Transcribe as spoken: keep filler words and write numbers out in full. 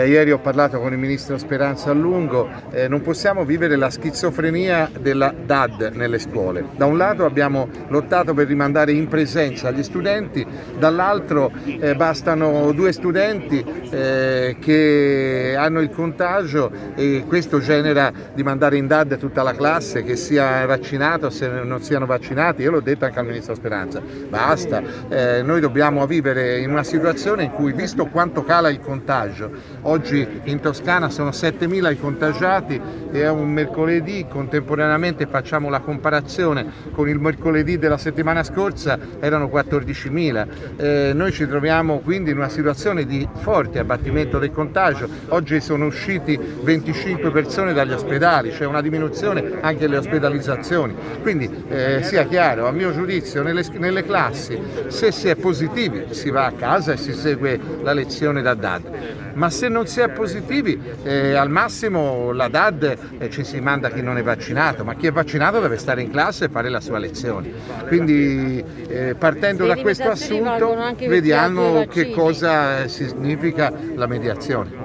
Ieri ho parlato con il ministro Speranza a lungo, eh, non possiamo vivere la schizofrenia della D A D nelle scuole. Da un lato abbiamo lottato per rimandare in presenza gli studenti, dall'altro eh, bastano due studenti eh, che hanno il contagio e questo genera di mandare in D A D tutta la classe, che sia vaccinata o se non siano vaccinati. Io l'ho detto anche al ministro Speranza, basta, eh, noi dobbiamo vivere in una situazione in cui, visto quanto cala il contagio, oggi in Toscana sono settemila i contagiati e è un mercoledì, contemporaneamente facciamo la comparazione con il mercoledì della settimana scorsa, erano quattordicimila. Eh, noi ci troviamo quindi in una situazione di forte abbattimento del contagio. Oggi sono usciti venticinque persone dagli ospedali, c'è una diminuzione anche delle ospedalizzazioni. Quindi eh, sia chiaro, a mio giudizio nelle, nelle classi, se si è positivi si va a casa e si segue la lezione da D A D, ma se non si è positivi eh, al massimo la D A D eh, ci si manda chi non è vaccinato, ma chi è vaccinato deve stare in classe e fare la sua lezione. Quindi eh, partendo da questo assunto vediamo che cosa significa la mediazione.